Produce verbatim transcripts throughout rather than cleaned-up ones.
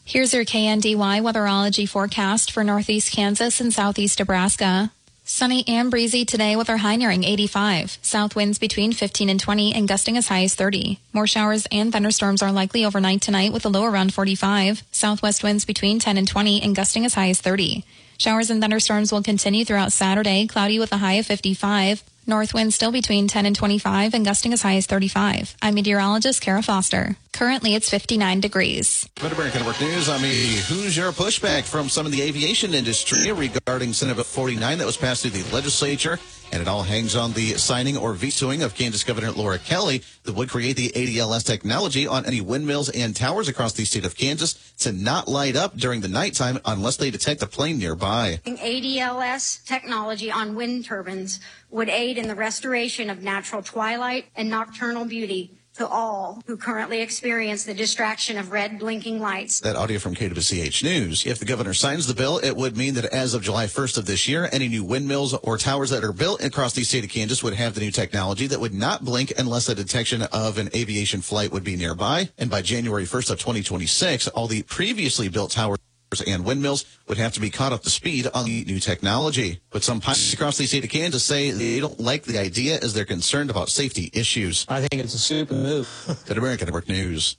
Here's your K N D Y weatherology forecast for northeast Kansas and southeast Nebraska. Sunny and breezy today with our high nearing eighty-five. South winds between fifteen and twenty and gusting as high as thirty. More showers and thunderstorms are likely overnight tonight with a low around forty-five. Southwest winds between ten and twenty and gusting as high as thirty. Showers and thunderstorms will continue throughout Saturday, cloudy with a high of fifty-five. North winds still between ten and twenty-five and gusting as high as thirty-five. I'm meteorologist Kara Foster. Currently, it's fifty-nine degrees. Mid-American Network News. I'm Amy. Who's your pushback from some of the aviation industry regarding Senate Bill forty-nine that was passed through the legislature? And it all hangs on the signing or vetoing of Kansas Governor Laura Kelly that would create the A D L S technology on any windmills and towers across the state of Kansas to not light up during the nighttime unless they detect a plane nearby. A D L S technology on wind turbines would aid in the restoration of natural twilight and nocturnal beauty to all who currently experience the distraction of red blinking lights. That audio from K W C H News. If the governor signs the bill, it would mean that as of July first of this year, any new windmills or towers that are built across the state of Kansas would have the new technology that would not blink unless a detection of an aviation flight would be nearby. And by January first of twenty twenty-six, all the previously built towers and windmills would have to be caught up to speed on the new technology. But some pilots across the state of Kansas say they don't like the idea as they're concerned about safety issues. I think it's a super move. At American Network News.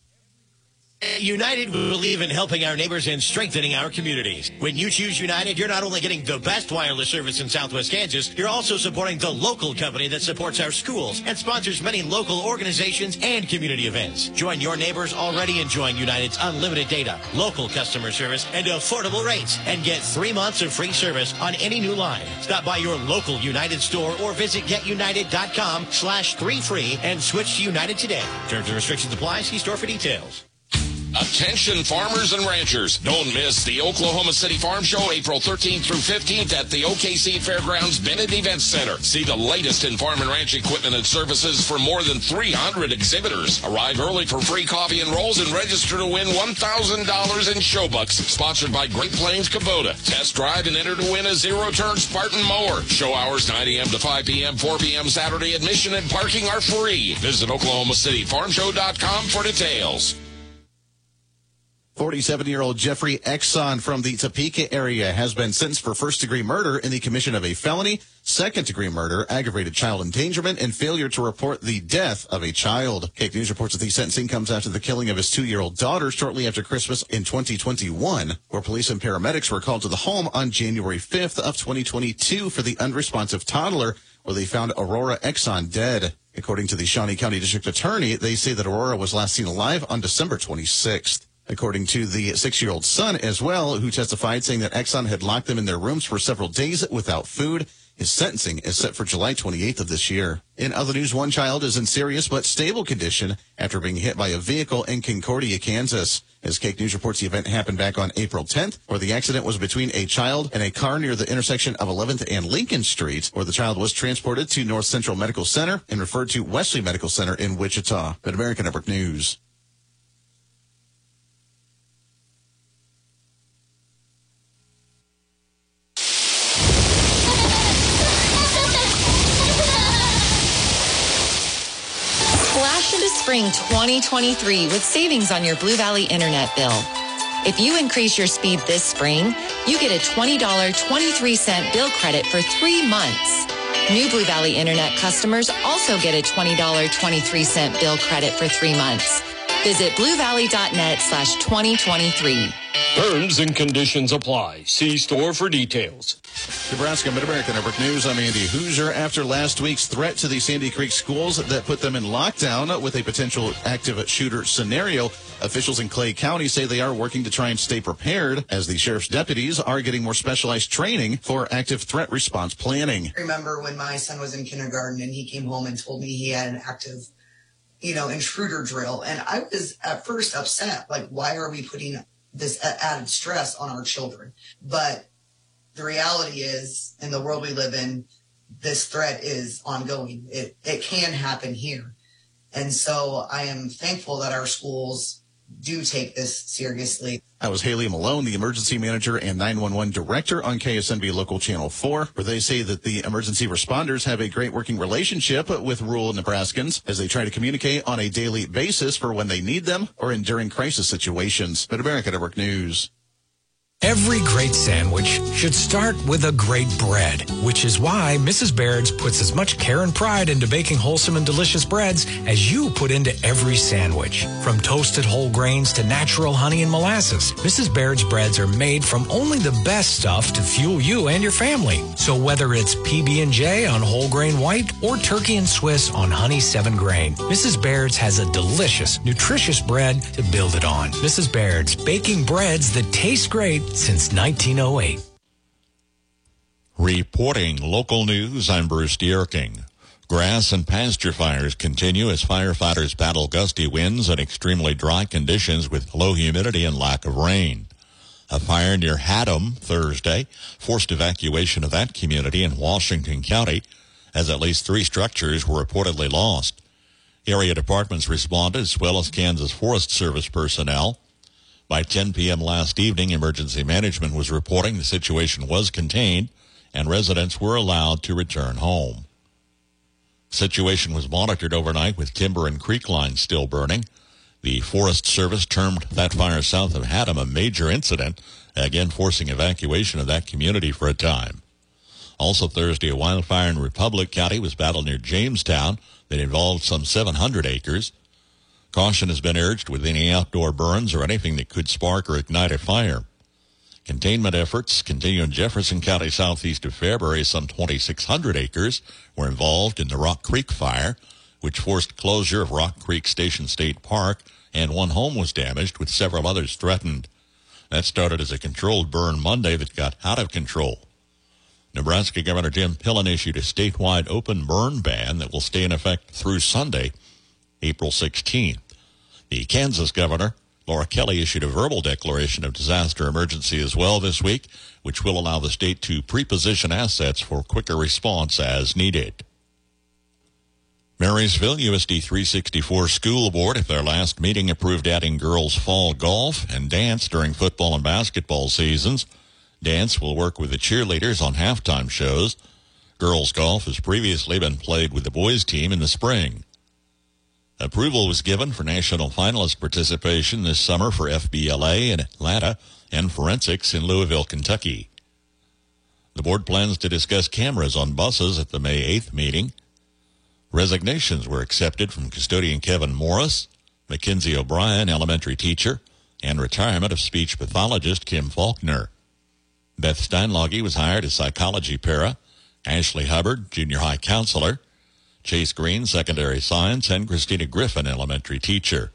United, we believe in helping our neighbors and strengthening our communities. When you choose United, you're not only getting the best wireless service in Southwest Kansas, you're also supporting the local company that supports our schools and sponsors many local organizations and community events. Join your neighbors already enjoying United's unlimited data, local customer service, and affordable rates, and get three months of free service on any new line. Stop by your local United store or visit getunited.com slash three free and switch to United today. Terms and restrictions apply. See store for details. Attention farmers and ranchers. Don't miss the Oklahoma City Farm Show April thirteenth through fifteenth at the O K C Fairgrounds Bennett Events Center. See the latest in farm and ranch equipment and services from more than three hundred exhibitors. Arrive early for free coffee and rolls and register to win one thousand dollars in show bucks. Sponsored by Great Plains Kubota. Test drive and enter to win a zero-turn Spartan mower. Show hours nine a.m. to five p.m., four p.m. Saturday. Admission and parking are free. Visit oklahoma city farm show dot com for details. forty-seven-year-old Jeffrey Exxon from the Topeka area has been sentenced for first-degree murder in the commission of a felony, second-degree murder, aggravated child endangerment, and failure to report the death of a child. Cake News reports that the sentencing comes after the killing of his two-year-old daughter shortly after Christmas in twenty twenty-one, where police and paramedics were called to the home on January fifth of twenty twenty-two for the unresponsive toddler, where they found Aurora Exxon dead. According to the Shawnee County District Attorney, they say that Aurora was last seen alive on December twenty-sixth. According to the six-year-old son as well, who testified saying that Exxon had locked them in their rooms for several days without food. His sentencing is set for July twenty-eighth of this year. In other news, one child is in serious but stable condition after being hit by a vehicle in Concordia, Kansas. As Cake News reports, the event happened back on April tenth, where the accident was between a child and a car near the intersection of eleventh and Lincoln Street, where the child was transported to North Central Medical Center and referred to Wesley Medical Center in Wichita. At American Network News. Splash into spring twenty twenty-three with savings on your Blue Valley internet bill. If you increase your speed this spring, you get a twenty dollars and twenty-three cents bill credit for three months. New Blue Valley internet customers also get a twenty dollars and twenty-three cents bill credit for three months. Visit bluevalley.net slash 2023. Terms and conditions apply. See store for details. Nebraska Mid-American Network News. I'm Andy Hoosier. After last week's threat to the Sandy Creek schools that put them in lockdown with a potential active shooter scenario, officials in Clay County say they are working to try and stay prepared as the sheriff's deputies are getting more specialized training for active threat response planning. I remember when my son was in kindergarten and he came home and told me he had an active, you know, intruder drill. And I was at first upset, like, why are we putting this added stress on our children? But the reality is, in the world we live in, this threat is ongoing. It it can happen here. And so I am thankful that our schools do take this seriously. That was Haley Malone, the emergency manager and nine one one director on K S N B Local Channel four, where they say that the emergency responders have a great working relationship with rural Nebraskans as they try to communicate on a daily basis for when they need them or in during crisis situations. Mid-America Network News. Every great sandwich should start with a great bread, which is why Missus Baird's puts as much care and pride into baking wholesome and delicious breads as you put into every sandwich. From toasted whole grains to natural honey and molasses, Missus Baird's breads are made from only the best stuff to fuel you and your family. So whether it's P B and J on whole grain white or turkey and Swiss on honey seven grain, Missus Baird's has a delicious, nutritious bread to build it on. Missus Baird's, baking breads that taste great since nineteen oh eight. Reporting local news, I'm Bruce Dierking. Grass and pasture fires continue as firefighters battle gusty winds and extremely dry conditions with low humidity and lack of rain. A fire near Haddam Thursday forced evacuation of that community in Washington County as at least three structures were reportedly lost. Area departments responded as well as Kansas Forest Service personnel. By ten p.m. last evening, emergency management was reporting the situation was contained and residents were allowed to return home. The situation was monitored overnight with timber and creek lines still burning. The Forest Service termed that fire south of Haddam a major incident, again forcing evacuation of that community for a time. Also Thursday, a wildfire in Republic County was battled near Jamestown that involved some seven hundred acres. Caution has been urged with any outdoor burns or anything that could spark or ignite a fire. Containment efforts continue in Jefferson County southeast of Fairbury. Some twenty-six hundred acres were involved in the Rock Creek fire, which forced closure of Rock Creek Station State Park, and one home was damaged with several others threatened. That started as a controlled burn Monday that got out of control. Nebraska Governor Jim Pillen issued a statewide open burn ban that will stay in effect through Sunday, April sixteenth. The Kansas governor, Laura Kelly, issued a verbal declaration of disaster emergency as well this week, which will allow the state to pre-position assets for quicker response as needed. Marysville U S D three sixty-four School Board, at their last meeting, approved adding girls' fall golf and dance during football and basketball seasons. Dance will work with the cheerleaders on halftime shows. Girls' golf has previously been played with the boys' team in the spring. Approval was given for national finalist participation this summer for F B L A in Atlanta and forensics in Louisville, Kentucky. The board plans to discuss cameras on buses at the May eighth meeting. Resignations were accepted from custodian Kevin Morris, Mackenzie O'Brien, elementary teacher, and retirement of speech pathologist Kim Faulkner. Beth Steinlogge was hired as psychology para, Ashley Hubbard, junior high counselor, Chase Green, secondary science, and Christina Griffin, elementary teacher.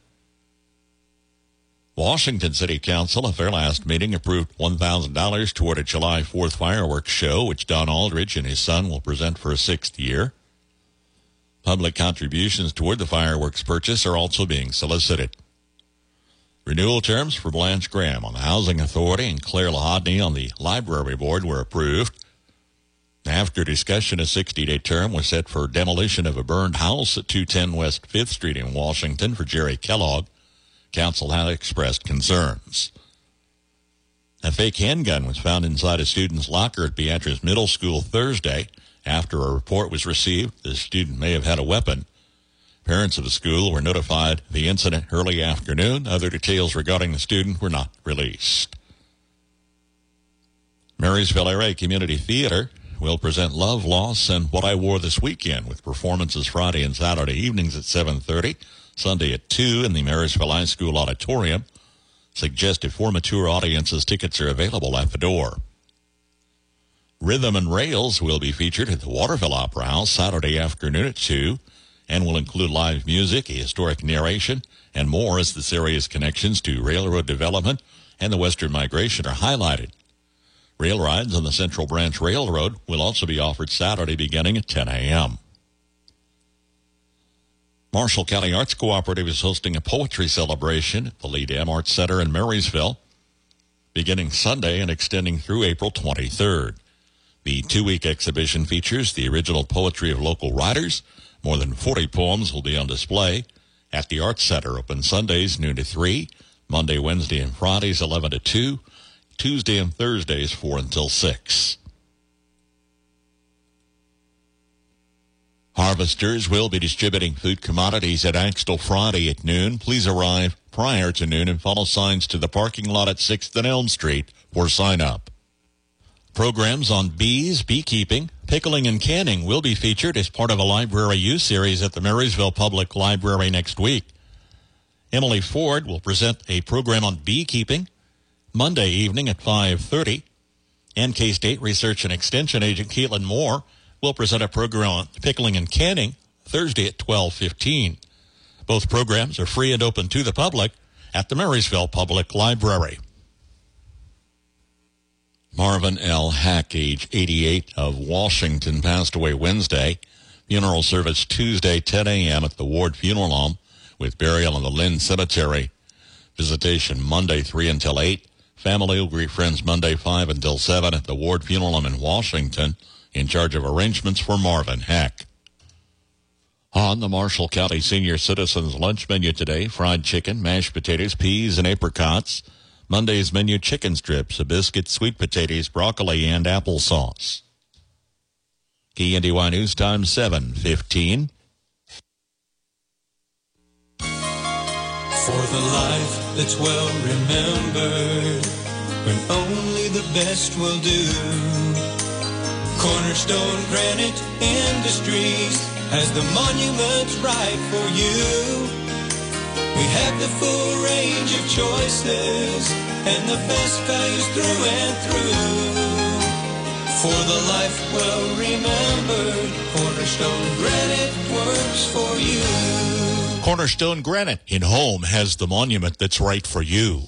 Washington City Council, at their last meeting, approved one thousand dollars toward a July fourth fireworks show, which Don Aldridge and his son will present for a sixth year. Public contributions toward the fireworks purchase are also being solicited. Renewal terms for Blanche Graham on the Housing Authority and Claire Lahodney on the Library Board were approved. After discussion, a sixty-day term was set for demolition of a burned house at two ten West fifth Street in Washington for Jerry Kellogg. Council had expressed concerns. A fake handgun was found inside a student's locker at Beatrice Middle School Thursday. After a report was received, the student may have had a weapon. Parents of the school were notified of the incident early afternoon. Other details regarding the student were not released. Marysville Area Community Theater will present Love, Loss, and What I Wore This Weekend with performances Friday and Saturday evenings at seven thirty, Sunday at two in the Marysville High School Auditorium. Suggested for mature audiences, tickets are available at the door. Rhythm and Rails will be featured at the Waterville Opera House Saturday afternoon at two and will include live music, a historic narration, and more as this area's connections to railroad development and the Western migration are highlighted. Rail rides on the Central Branch Railroad will also be offered Saturday beginning at ten a.m. Marshall County Arts Cooperative is hosting a poetry celebration at the Lee Dam Arts Center in Marysville, beginning Sunday and extending through April twenty-third. The two-week exhibition features the original poetry of local writers. More than forty poems will be on display, at the Arts Center. Open Sundays, noon to three. Monday, Wednesday, and Fridays, eleven to two. Tuesday and Thursdays, four until six. Harvesters will be distributing food commodities at Axtell Friday at noon. Please arrive prior to noon and follow signs to the parking lot at sixth and Elm Street for sign-up. Programs on bees, beekeeping, pickling, and canning will be featured as part of a Library U series at the Marysville Public Library next week. Emily Ford will present a program on beekeeping Monday evening at five thirty. N K State Research and Extension Agent Caitlin Moore will present a program on pickling and canning Thursday at twelve fifteen. Both programs are free and open to the public at the Marysville Public Library. Marvin L. Hack, age eighty-eight, of Washington, passed away Wednesday. Funeral service Tuesday, ten a.m. at the Ward Funeral Home, with burial in the Lynn Cemetery. Visitation Monday, three until eight. Family will greet friends Monday, five until seven at the Ward Funeral Home in Washington, in charge of arrangements for Marvin Hack. On the Marshall County Senior Citizens Lunch menu today, fried chicken, mashed potatoes, peas, and apricots. Monday's menu, chicken strips, a biscuit, sweet potatoes, broccoli, and applesauce. K N D Y News Time, seven fifteen. For the life that's well remembered, when only the best will do. Cornerstone Granite Industries has the monuments right for you. We have the full range of choices and the best values through and through. For the life well remembered, Cornerstone Granite works for you. Cornerstone Granite in Home has the monument that's right for you.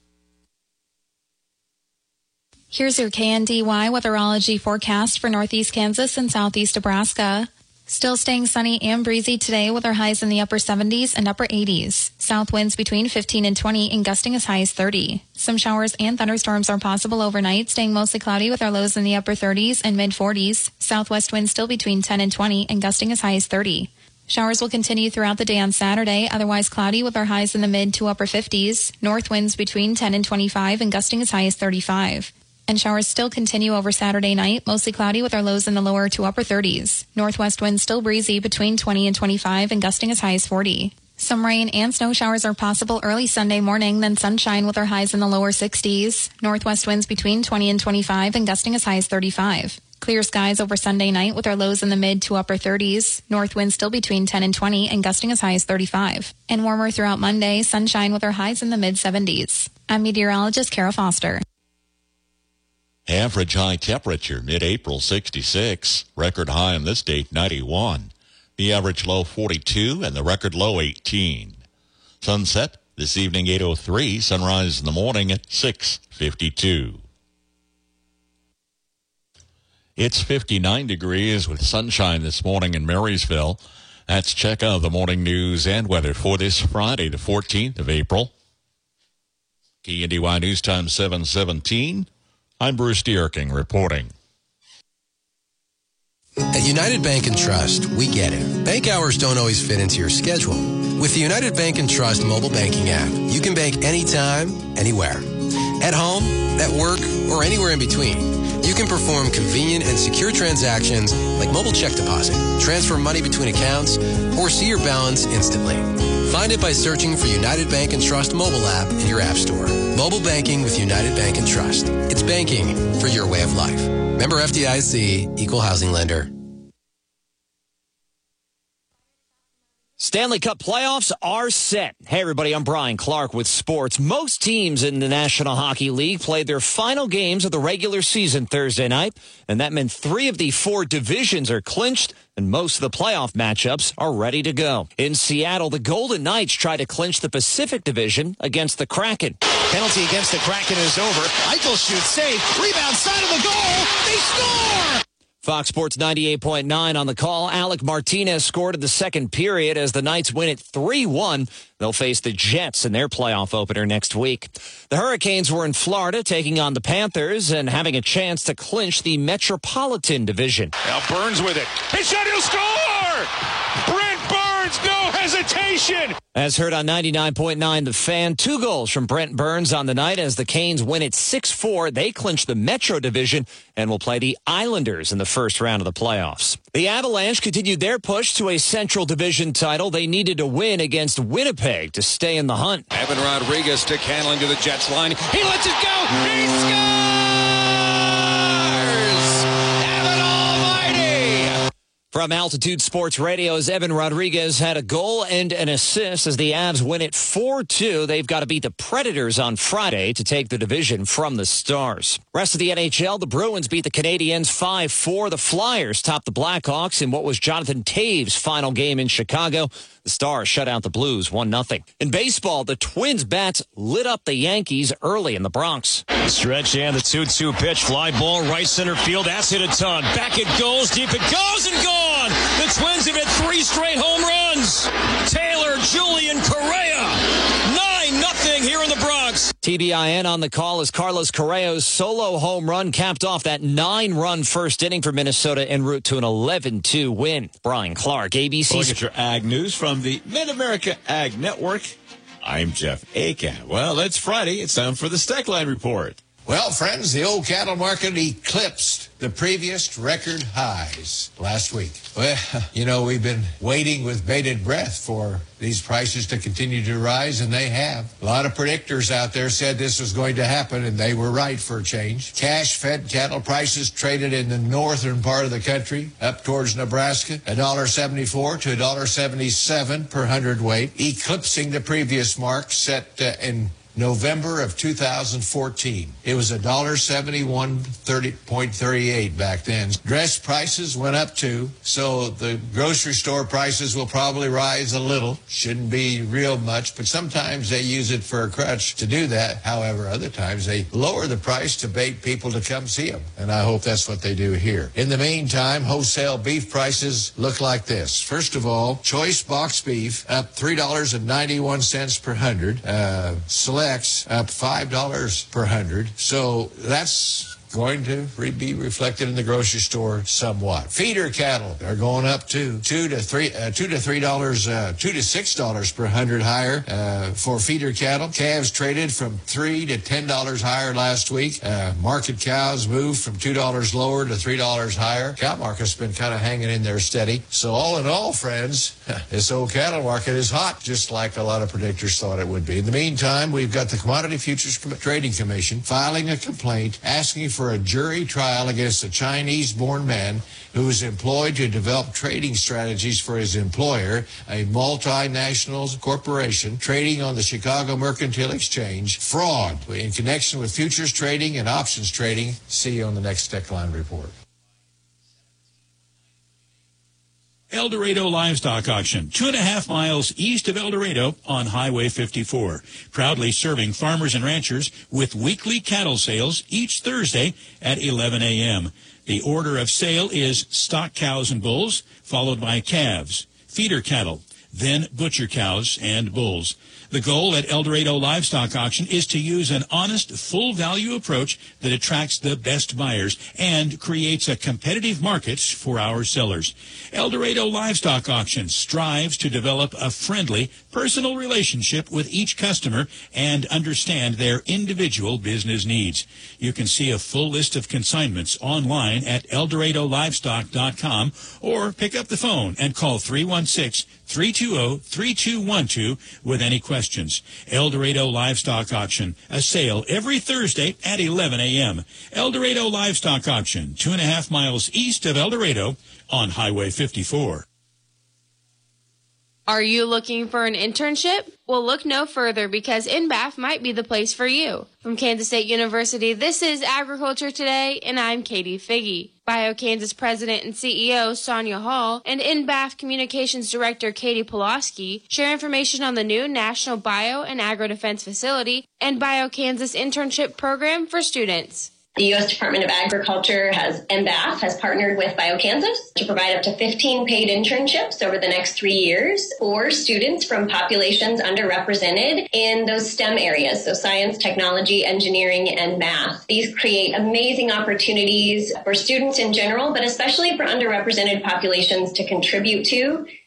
Here's your K N D Y weatherology forecast for northeast Kansas and southeast Nebraska. Still staying sunny and breezy today with our highs in the upper seventies and upper eighties. South winds between fifteen and twenty and gusting as high as thirty. Some showers and thunderstorms are possible overnight, staying mostly cloudy with our lows in the upper thirties and mid forties. Southwest winds still between ten and twenty and gusting as high as thirty. Showers will continue throughout the day on Saturday, otherwise cloudy with our highs in the mid to upper fifties. North winds between ten and twenty-five and gusting as high as thirty-five. And showers still continue over Saturday night, mostly cloudy with our lows in the lower to upper thirties. Northwest winds still breezy between twenty and twenty-five and gusting as high as forty. Some rain and snow showers are possible early Sunday morning, then sunshine with our highs in the lower sixties. Northwest winds between twenty and twenty-five and gusting as high as thirty-five. Clear skies over Sunday night with our lows in the mid to upper thirties. North winds still between ten and twenty and gusting as high as thirty-five. And warmer throughout Monday, sunshine with our highs in the mid seventies. I'm meteorologist Kara Foster. Average high temperature, mid-April, sixty-six. Record high on this date, ninety-one. The average low, forty-two, and the record low, eighteen. Sunset this evening, eight oh three. Sunrise in the morning at six fifty-two. It's fifty-nine degrees with sunshine this morning in Marysville. That's check of the morning news and weather for this Friday, the fourteenth of April. K N D Y News Time, seven seventeen. I'm Bruce Dierking reporting. At United Bank and Trust, we get it. Bank hours don't always fit into your schedule. With the United Bank and Trust mobile banking app, you can bank anytime, anywhere. At home, at work, or anywhere in between. You can perform convenient and secure transactions like mobile check deposit, transfer money between accounts, or see your balance instantly. Find it by searching for United Bank and Trust mobile app in your app store. Mobile banking with United Bank and Trust. It's banking for your way of life. Member F D I C, Equal Housing Lender. Stanley Cup playoffs are set. Hey, everybody, I'm Brian Clark with sports. Most teams in the National Hockey League played their final games of the regular season Thursday night, and that meant three of the four divisions are clinched, and most of the playoff matchups are ready to go. In Seattle, the Golden Knights try to clinch the Pacific Division against the Kraken. Penalty against the Kraken is over. Eichel shoots, save, rebound, side of the goal, they score! Fox Sports ninety-eight point nine on the call. Alec Martinez scored in the second period as the Knights win it three one. They'll face the Jets in their playoff opener next week. The Hurricanes were in Florida taking on the Panthers and having a chance to clinch the Metropolitan Division. Now Burns with it. His shot, he'll score! Brent Burns Birds, no hesitation. As heard on ninety-nine point nine The Fan, two goals from Brent Burns on the night as the Canes win it six four. They clinch the Metro Division and will play the Islanders in the first round of the playoffs. The Avalanche continued their push to a Central Division title. They needed to win against Winnipeg to stay in the hunt. Evan Rodriguez stick handling to the Jets line. He lets it go. He scores! Evan Almighty! From Altitude Sports Radio's Evan Rodriguez had a goal and an assist as the Avs win it four two. They've got to beat the Predators on Friday to take the division from the Stars. Rest of the N H L, the Bruins beat the Canadiens five four. The Flyers topped the Blackhawks in what was Jonathan Taves' final game in Chicago. The Stars shut out the Blues one nothing. In baseball, the Twins' bats lit up the Yankees early in the Bronx. Stretch and the two two pitch. Fly ball right center field. That's hit a ton. Back it goes. Deep it goes and gone. The Twins have hit three straight home runs. Taylor, Julian Correa. nine nothing here in the Bronx. T B I N on the call as Carlos Correa's solo home run capped off that nine-run first inning for Minnesota en route to an eleven two win. Brian Clark, A B C. Look at your ag news from the Mid-America Ag Network. I'm Jeff Akin. Well, it's Friday. It's time for the Steckline Report. Well, friends, the old cattle market eclipsed the previous record highs last week. Well, you know, we've been waiting with bated breath for these prices to continue to rise, and they have. A lot of predictors out there said this was going to happen, and they were right for a change. Cash-fed cattle prices traded in the northern part of the country, up towards Nebraska, one dollar seventy-four to one dollar seventy-seven per hundredweight, eclipsing the previous mark set uh, in November of two thousand fourteen. It was one dollar seventy-one point three eight back then. Dress prices went up too, so the grocery store prices will probably rise a little. Shouldn't be real much, but sometimes they use it for a crutch to do that. However, other times they lower the price to bait people to come see them, and I hope that's what they do here. In the meantime, wholesale beef prices look like this. First of all, choice box beef up three dollars and ninety-one cents per hundred. Uh, select up five dollars per hundred. So that's going to re- be reflected in the grocery store somewhat. Feeder cattle are going up too, two to three, uh, two to three dollars, uh, two to six dollars per hundred higher uh, for feeder cattle. Calves traded from three to ten dollars higher last week. Uh, market cows moved from two dollars lower to three dollars higher. Cow market's been kind of hanging in there steady. So all in all, friends, this old cattle market is hot, just like a lot of predictors thought it would be. In the meantime, we've got the Commodity Futures Trading Commission filing a complaint asking for a jury trial against a Chinese-born man who was employed to develop trading strategies for his employer, a multinational corporation trading on the Chicago Mercantile Exchange. Fraud in connection with futures trading and options trading. See you on the next Steckline Report. El Dorado Livestock Auction, two and a half miles east of El Dorado on Highway fifty-four. Proudly serving farmers and ranchers with weekly cattle sales each Thursday at eleven a.m. The order of sale is stock cows and bulls, followed by calves, feeder cattle, then butcher cows and bulls. The goal at El Dorado Livestock Auction is to use an honest, full-value approach that attracts the best buyers and creates a competitive market for our sellers. El Dorado Livestock Auction strives to develop a friendly, personal relationship with each customer and understand their individual business needs. You can see a full list of consignments online at el dorado livestock dot com or pick up the phone and call three one six, three two zero, three two one two with any questions. El Dorado Livestock Auction, a sale every Thursday at eleven a.m. El Dorado Livestock Auction, two and a half miles east of El Dorado on Highway fifty-four. Are you looking for an internship? Well, look no further because N B A F might be the place for you. From Kansas State University, this is Agriculture Today, and I'm Katie Figge. BioKansas President and C E O Sonia Hall and N B A F Communications Director Katie Pulaski share information on the new National Bio and Agro-Defense Facility and BioKansas Internship Program for students. The U S Department of Agriculture has, N B A F has partnered with BioKansas to provide up to fifteen paid internships over the next three years for students from populations underrepresented in those STEM areas, so science, technology, engineering, and math. These create amazing opportunities for students in general, but especially for underrepresented populations to contribute to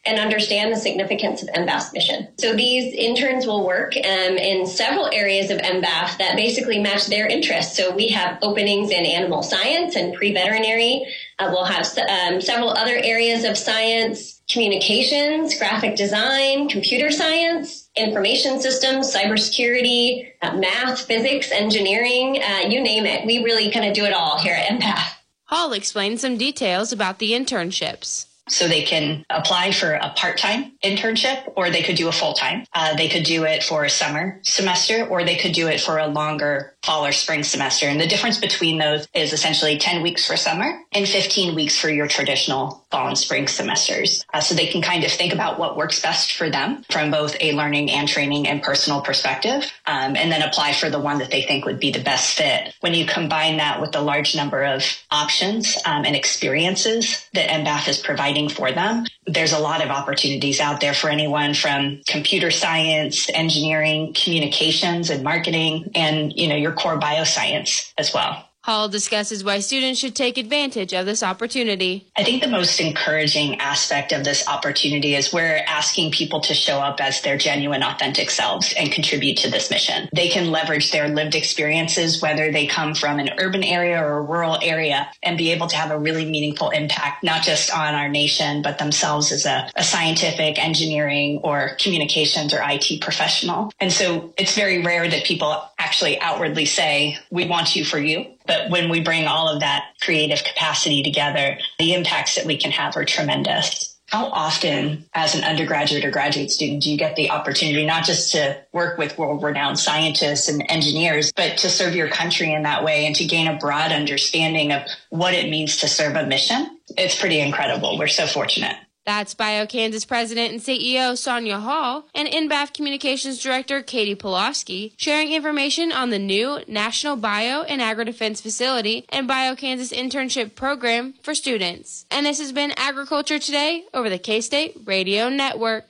and understand the significance of M B A F's mission. So these interns will work um, in several areas of M B A F that basically match their interests. So we have openings in animal science and pre-veterinary. Uh, we'll have um, several other areas of science, communications, graphic design, computer science, information systems, cybersecurity, uh, math, physics, engineering, uh, you name it. We really kind of do it all here at M B A F. Hall explained some details about the internships. So they can apply for a part-time internship, or they could do a full-time. Uh, they could do it for a summer semester, or they could do it for a longer fall or spring semester. And the difference between those is essentially ten weeks for summer and fifteen weeks for your traditional fall and spring semesters. Uh, so they can kind of think about what works best for them from both a learning and training and personal perspective, um, and then apply for the one that they think would be the best fit. When you combine that with the large number of options um, and experiences that M B A F is providing for them, there's a lot of opportunities out there for anyone from computer science, engineering, communications, and marketing, and, you know, your core bioscience as well. Hall discusses why students should take advantage of this opportunity. I think the most encouraging aspect of this opportunity is we're asking people to show up as their genuine, authentic selves and contribute to this mission. They can leverage their lived experiences, whether they come from an urban area or a rural area, and be able to have a really meaningful impact, not just on our nation, but themselves as a, a scientific, engineering, or communications or I T professional. And so it's very rare that people actually outwardly say, we want you for you. But when we bring all of that creative capacity together, the impacts that we can have are tremendous. How often, as an undergraduate or graduate student, do you get the opportunity not just to work with world-renowned scientists and engineers, but to serve your country in that way and to gain a broad understanding of what it means to serve a mission? It's pretty incredible. We're so fortunate. That's BioKansas President and C E O Sonia Hall and N B A F Communications Director Katie Pulaski sharing information on the new National Bio and Agri-Defense Facility and BioKansas Internship Program for students. And this has been Agriculture Today over the K-State Radio Network.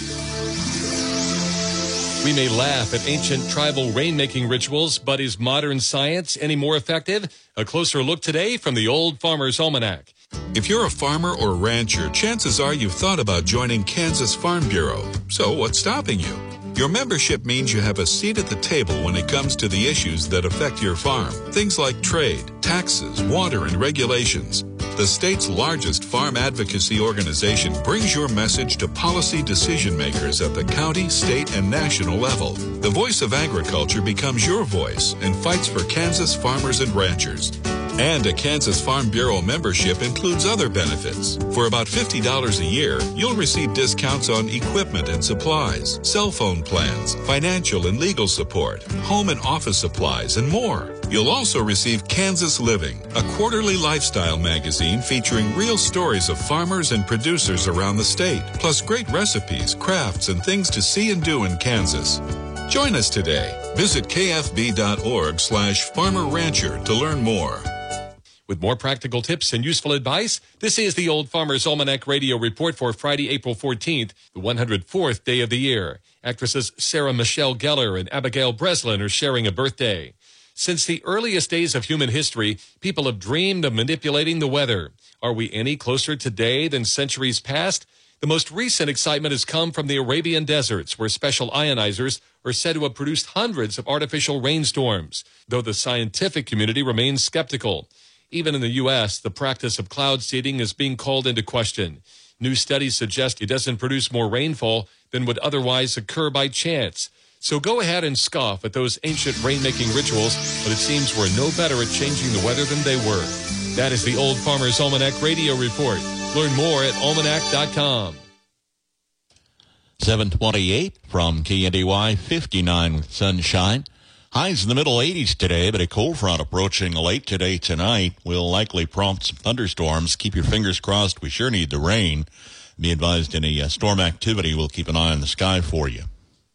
We may laugh at ancient tribal rainmaking rituals, but is modern science any more effective? A closer look today from the Old Farmer's Almanac. If you're a farmer or rancher, chances are you've thought about joining Kansas Farm Bureau. So what's stopping you? Your membership means you have a seat at the table when it comes to the issues that affect your farm. Things like trade, taxes, water, and regulations. The state's largest farm advocacy organization brings your message to policy decision makers at the county, state, and national level. The voice of agriculture becomes your voice and fights for Kansas farmers and ranchers. And a Kansas Farm Bureau membership includes other benefits. For about fifty dollars a year, you'll receive discounts on equipment and supplies, cell phone plans, financial and legal support, home and office supplies, and more. You'll also receive Kansas Living, a quarterly lifestyle magazine featuring real stories of farmers and producers around the state, plus great recipes, crafts, and things to see and do in Kansas. Join us today. Visit kfb.org slash farmer rancher to learn more. With more practical tips and useful advice, this is the Old Farmer's Almanac Radio Report for Friday, April fourteenth, the one hundred fourth day of the year. Actresses Sarah Michelle Gellar and Abigail Breslin are sharing a birthday. Since the earliest days of human history, people have dreamed of manipulating the weather. Are we any closer today than centuries past? The most recent excitement has come from the Arabian deserts, where special ionizers are said to have produced hundreds of artificial rainstorms, though the scientific community remains skeptical. Even in the U S, the practice of cloud seeding is being called into question. New studies suggest it doesn't produce more rainfall than would otherwise occur by chance. So go ahead and scoff at those ancient rainmaking rituals, but it seems we're no better at changing the weather than they were. That is the Old Farmer's Almanac Radio Report. Learn more at almanac dot com. seven twenty-eight from K N D Y, fifty-nine with sunshine. Highs in the middle eighties today, but a cold front approaching late today tonight will likely prompt some thunderstorms. Keep your fingers crossed. We sure need the rain. Be advised any uh, storm activity. We'll keep an eye on the sky for you.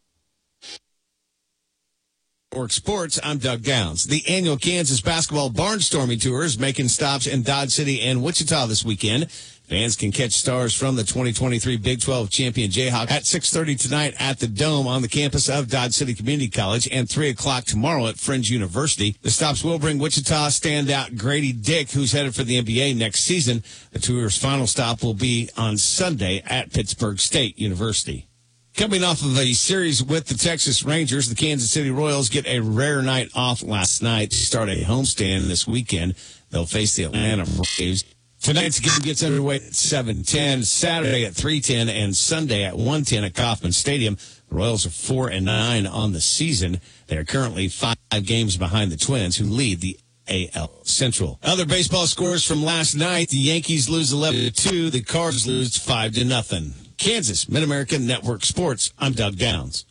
Network Sports, I'm Doug Gowns. The annual Kansas Basketball Barnstorming Tour is making stops in Dodge City and Wichita this weekend. Fans can catch stars from the twenty twenty-three Big twelve champion Jayhawks at six thirty tonight at the Dome on the campus of Dodge City Community College and three o'clock tomorrow at Friends University. The stops will bring Wichita standout Grady Dick, who's headed for the N B A next season. The tour's final stop will be on Sunday at Pittsburgh State University. Coming off of a series with the Texas Rangers, the Kansas City Royals get a rare night off last night to start a homestand this weekend. They'll face the Atlanta Braves. Tonight's game gets underway at seven ten, Saturday at three ten, and Sunday at one ten at Kauffman Stadium. The Royals are four and nine on the season. They are currently five games behind the Twins, who lead the A L Central. Other baseball scores from last night: the Yankees lose eleven to two, the Cardinals lose five to nothing. Kansas Mid-American Network Sports. I'm Doug Downs.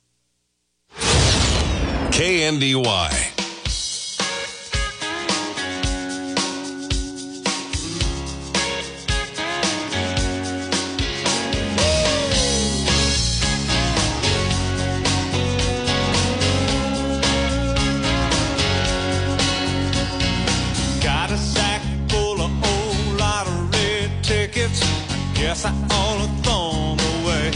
K N D Y. Yes, I ought to throw them away.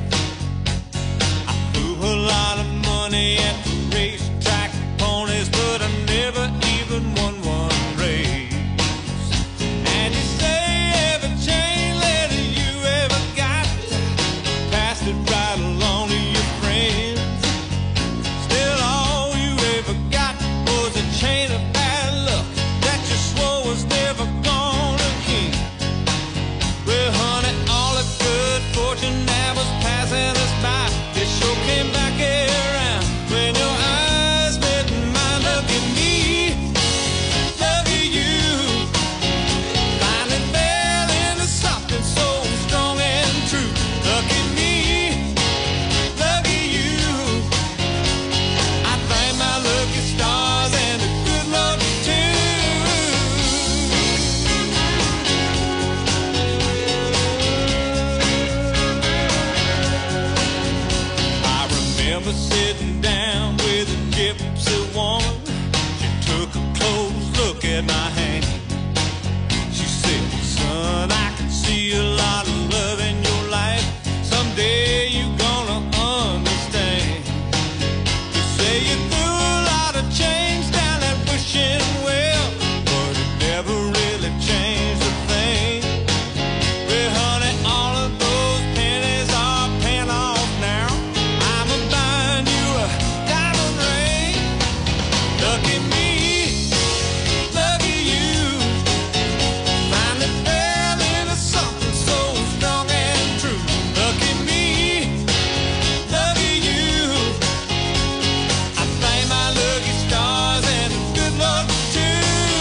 I threw a lot of money at the racetrack ponies, but I never even won one race. And you say every chain letter you ever got, passed it right along to your friends. Still all you ever got was a chain of bad luck that you swore was never gonna keep. Well, honey, all the good fortune that was passing us by, it sure came back around when your eyes met mine. Look at me, look at you. Finally fell into something so strong and true. Look at me, look at you. I thank my lucky stars and the good Lord too. I remember sitting down with a gypsy woman. She took a close look at my hand. She said, son, I can see a lot of love in your life. Someday you're gonna understand. You say you threw a lot of change down that wishing well, but it never really changed a thing. Well, honey, all of those pennies are paying off now. I'm a buying you a diamond ring. Look at me, look at you. Finally fell into something so strong and true. Look at me, look at you. I thank my lucky stars and the good Lord too.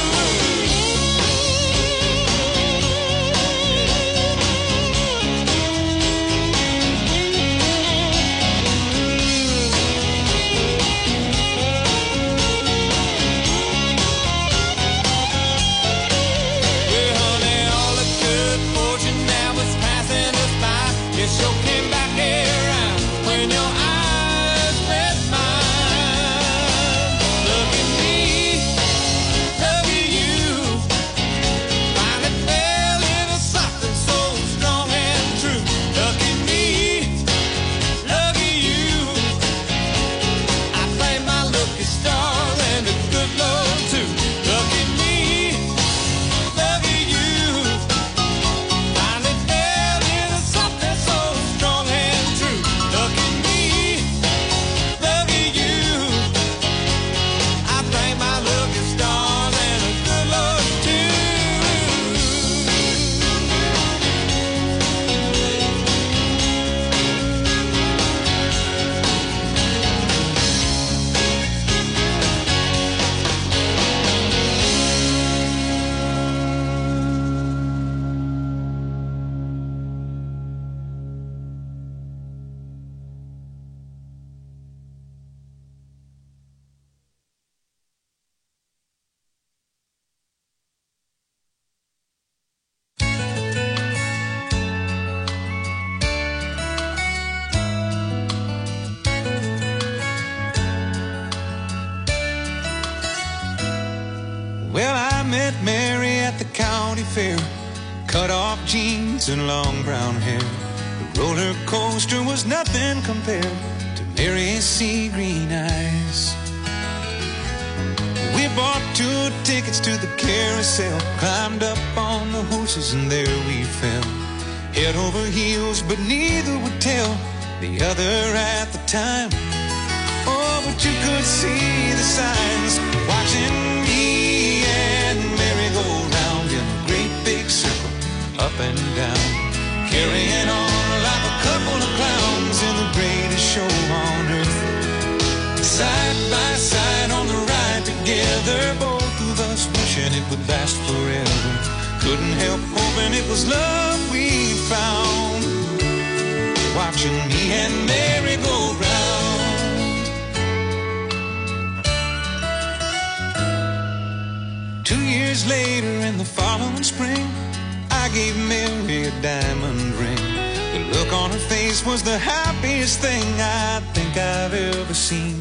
Well, honey, all the good fortune that was passing us by, it sure came back around when your eyes met mine. Look at me, look at you. Finally fell into something so strong and true. Look at me, look at you. I thank my lucky stars and the good Lord too. Look at me, look at you. Finally fell into something so strong and true. Look at me, look at you. I thank my lucky stars and the good Lord too. Well, I met Mary at the county fair cut-off jeans and long brown hair. The roller coaster was nothing compared to Mary's sea green eyes. We bought two tickets to the carousel, climbed up on the horses and there we fell. Head over heels, but neither would tell the other at the time. Oh, but you could see the signs watching me and Mary go round in a great big circle, up and down, carrying on like a couple of clowns in the greatest show on earth. Side by side on the ride together, both of us wishing it would last forever. Couldn't help hoping it was love we found, watching me and Mary go round. Two years later in the following spring, I gave Mary a diamond ring. The look on her face was the happiest thing I think I've ever seen.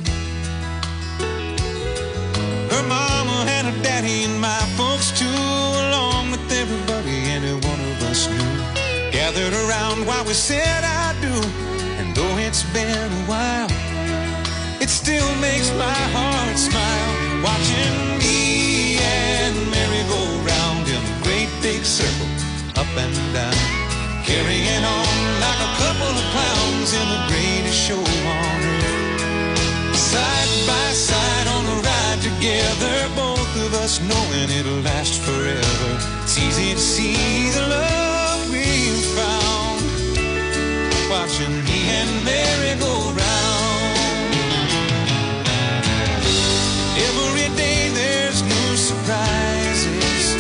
Her mama and her daddy and my folks too, along with everybody any one of us knew, gathered around while we said I do. And though it's been a while, it still makes my heart smile, watching me and Mary go round in a great big circle, up and down, carrying on like a couple of clowns in the greatest show on earth. Side by side on the ride together, both of us knowing it'll last forever. It's easy to see the love we've found, watching me and Mary go round. Every day there's new surprises,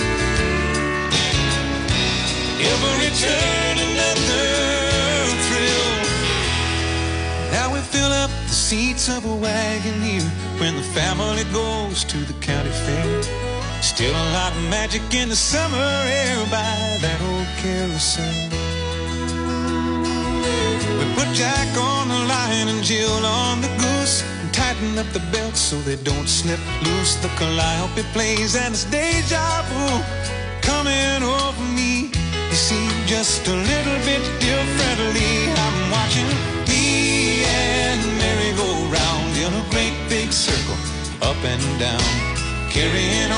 every turn another thrill. Now we fill up the seats of a wagon here when the family goes to the county fair. Still a lot of magic in the summer air by that old carousel. We put Jack on the lion and Jill on the goose, and tighten up the belts so they don't slip loose. The calliope plays and it's deja vu coming over me. You see, just a little bit differently, I'm watching me and Mary go round in a great big circle, up and down, carrying on.